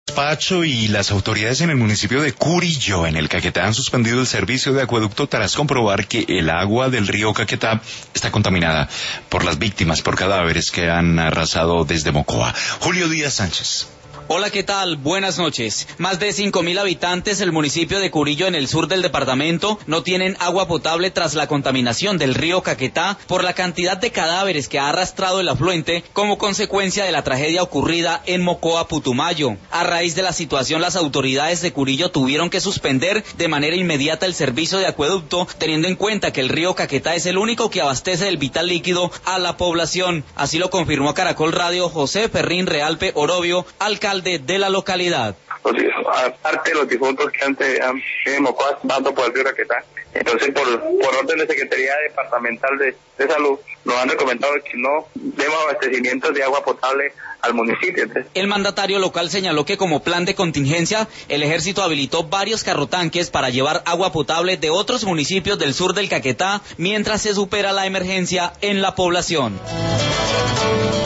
Pacho y las autoridades en el municipio de Curillo, en el Caquetá, han suspendido el servicio de acueducto tras comprobar que el agua del río Caquetá está contaminada por las víctimas, por cadáveres que han arrasado desde Mocoa. Julio Díaz Sánchez. Hola, ¿qué tal? Buenas noches. Más de 5.000 habitantes del municipio de Curillo, en el sur del departamento, no tienen agua potable tras la contaminación del río Caquetá por la cantidad de cadáveres que ha arrastrado el afluente como consecuencia de la tragedia ocurrida en Mocoa, Putumayo. A raíz de la situación, las autoridades de Curillo tuvieron que suspender de manera inmediata el servicio de acueducto, teniendo en cuenta que el río Caquetá es el único que abastece el vital líquido a la población. Así lo confirmó a Caracol Radio José Ferrín Realpe Orobio, alcalde de la localidad. Aparte de los difuntos que antes en Mocoa pasando por el río Caquetá, entonces por orden de Secretaría Departamental de Salud nos han recomendado que no demos abastecimientos de agua potable al municipio. El mandatario local señaló que como plan de contingencia el ejército habilitó varios carrotanques para llevar agua potable de otros municipios del sur del Caquetá mientras se supera la emergencia en la población.